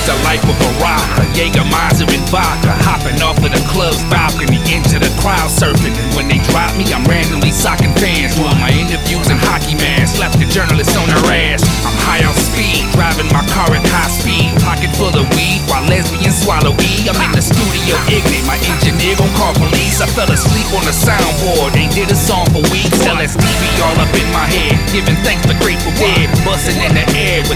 the life of a rocker, Jägermeister and vodka, hopping off of the club's balcony into the crowd surfing. And when they drop me, I'm randomly socking fans, doing my interviews in hockey masks, left the journalists on their ass. I'm high on speed, driving my car at high speed, pocket full of weed while lesbians swallow E. I'm in the studio ignorant, my engineer gon' call police. I fell asleep on the soundboard, ain't did a song for weeks. LSD be all up in my head, giving thanks to Grateful Dead, busting in the air with